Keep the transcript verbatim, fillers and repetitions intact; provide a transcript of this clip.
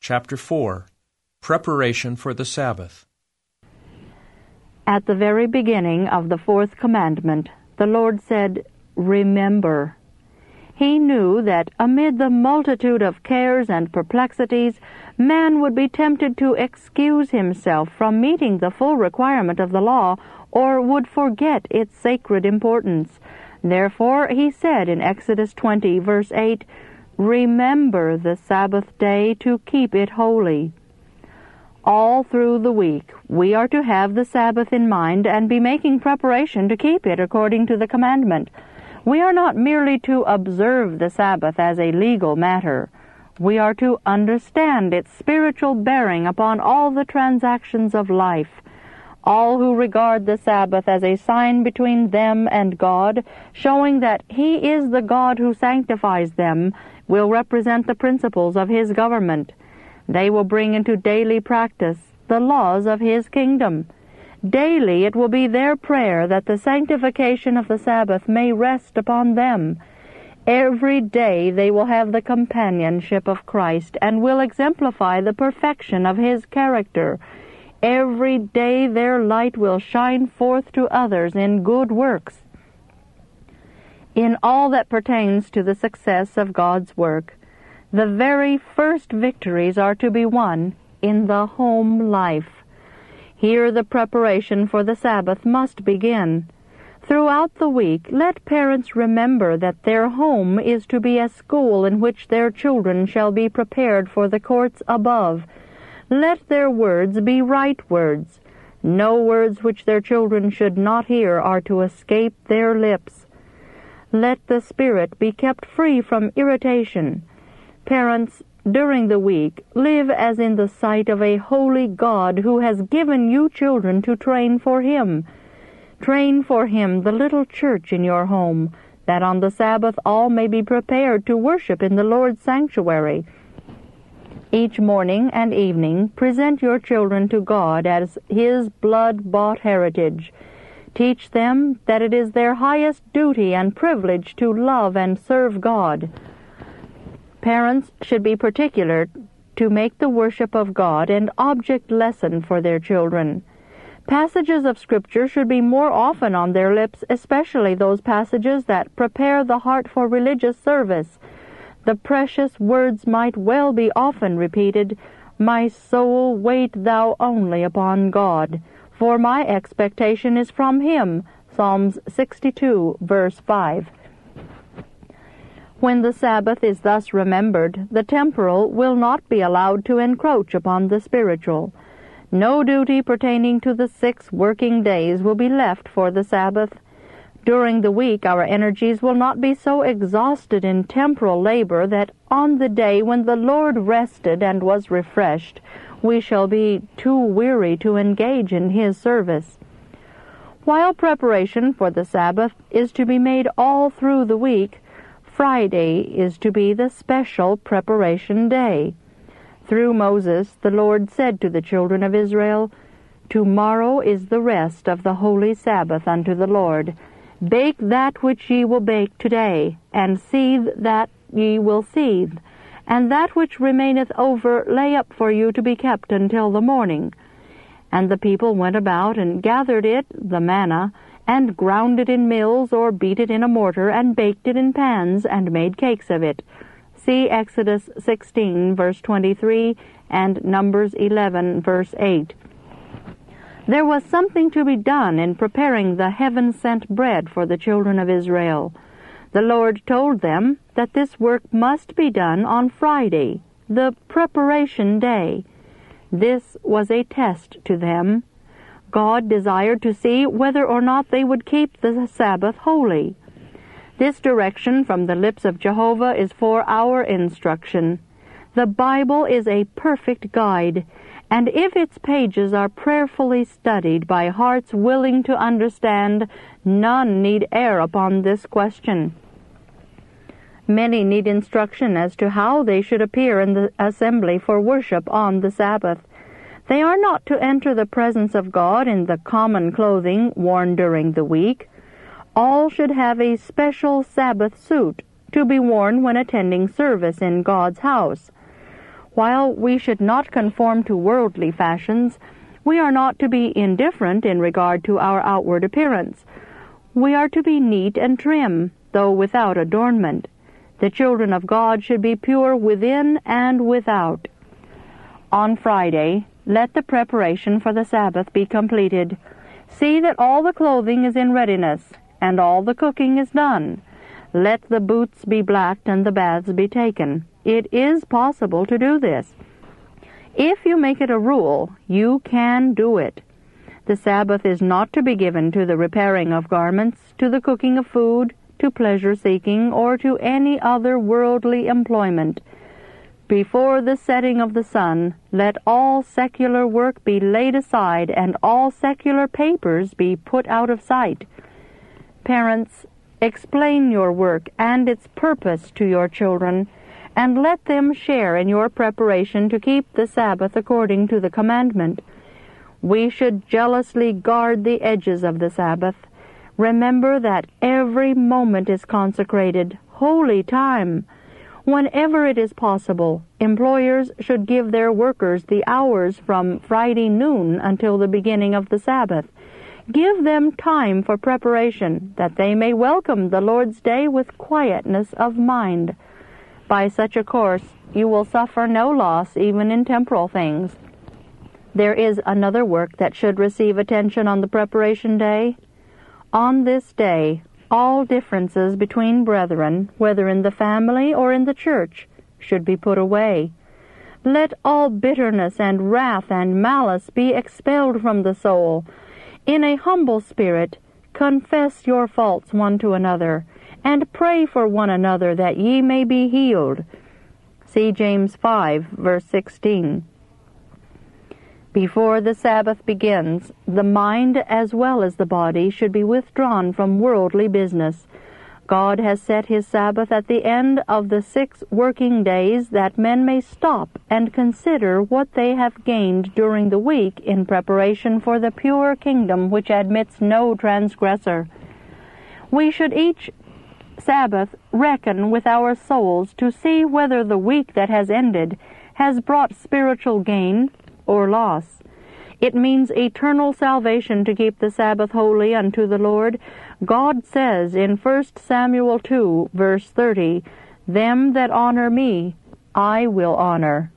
Chapter four. Preparation for the Sabbath. At the very beginning of the fourth commandment, the Lord said, "Remember." He knew that amid the multitude of cares and perplexities, man would be tempted to excuse himself from meeting the full requirement of the law, or would forget its sacred importance. Therefore he said in Exodus twenty, verse eight, "Remember the Sabbath day to keep it holy." All through the week, we are to have the Sabbath in mind and be making preparation to keep it according to the commandment. We are not merely to observe the Sabbath as a legal matter. We are to understand its spiritual bearing upon all the transactions of life. All who regard the Sabbath as a sign between them and God, showing that He is the God who sanctifies them, will represent the principles of His government. They will bring into daily practice the laws of His kingdom. Daily it will be their prayer that the sanctification of the Sabbath may rest upon them. Every day they will have the companionship of Christ and will exemplify the perfection of His character. Every day their light will shine forth to others in good works. In all that pertains to the success of God's work, the very first victories are to be won in the home life. Here the preparation for the Sabbath must begin. Throughout the week, let parents remember that their home is to be a school in which their children shall be prepared for the courts above. Let their words be right words. No words which their children should not hear are to escape their lips. Let the spirit be kept free from irritation. Parents, during the week, live as in the sight of a holy God who has given you children to train for Him. Train for Him the little church in your home, that on the Sabbath all may be prepared to worship in the Lord's sanctuary. Each morning and evening present your children to God as His blood-bought heritage. Teach them that it is their highest duty and privilege to love and serve God. Parents should be particular to make the worship of God an object lesson for their children. Passages of Scripture should be more often on their lips, especially those passages that prepare the heart for religious service. The precious words might well be often repeated, "My soul, wait thou only upon God, for my expectation is from Him." Psalms sixty-two, verse five. When the Sabbath is thus remembered, the temporal will not be allowed to encroach upon the spiritual. No duty pertaining to the six working days will be left for the Sabbath. During the week our energies will not be so exhausted in temporal labor that on the day when the Lord rested and was refreshed, we shall be too weary to engage in His service. While preparation for the Sabbath is to be made all through the week, Friday is to be the special preparation day. Through Moses, the Lord said to the children of Israel, "Tomorrow is the rest of the holy Sabbath unto the Lord. Bake that which ye will bake today, and seethe that ye will seethe, and that which remaineth over lay up for you to be kept until the morning." And the people went about and gathered it, the manna, and ground it in mills, or beat it in a mortar, and baked it in pans, and made cakes of it. See Exodus sixteen, verse twenty-three, and Numbers eleven, verse eight. There was something to be done in preparing the heaven-sent bread for the children of Israel. The Lord told them that this work must be done on Friday, the preparation day. This was a test to them. God desired to see whether or not they would keep the Sabbath holy. This direction from the lips of Jehovah is for our instruction. The Bible is a perfect guide, and if its pages are prayerfully studied by hearts willing to understand, none need err upon this question. Many need instruction as to how they should appear in the assembly for worship on the Sabbath. They are not to enter the presence of God in the common clothing worn during the week. All should have a special Sabbath suit to be worn when attending service in God's house. While we should not conform to worldly fashions, we are not to be indifferent in regard to our outward appearance. We are to be neat and trim, though without adornment. The children of God should be pure within and without. On Friday, let the preparation for the Sabbath be completed. See that all the clothing is in readiness, and all the cooking is done. Let the boots be blacked and the baths be taken. It is possible to do this. If you make it a rule, you can do it. The Sabbath is not to be given to the repairing of garments, to the cooking of food, to pleasure-seeking, or to any other worldly employment. Before the setting of the sun, let all secular work be laid aside and all secular papers be put out of sight. Parents, explain your work and its purpose to your children, and let them share in your preparation to keep the Sabbath according to the commandment. We should jealously guard the edges of the Sabbath. Remember that every moment is consecrated, holy time. Whenever it is possible, employers should give their workers the hours from Friday noon until the beginning of the Sabbath. Give them time for preparation, that they may welcome the Lord's day with quietness of mind. By such a course, you will suffer no loss even in temporal things. There is another work that should receive attention on the preparation day. On this day, all differences between brethren, whether in the family or in the church, should be put away. Let all bitterness and wrath and malice be expelled from the soul. In a humble spirit, confess your faults one to another, and pray for one another that ye may be healed. See James five, verse sixteen. Before the Sabbath begins, the mind as well as the body should be withdrawn from worldly business. God has set his Sabbath at the end of the six working days that men may stop and consider what they have gained during the week in preparation for the pure kingdom which admits no transgressor. We should each Sabbath reckon with our souls to see whether the week that has ended has brought spiritual gain or loss. It means eternal salvation to keep the Sabbath holy unto the Lord. God says in First Samuel two, verse thirty, "Them that honor me, I will honor."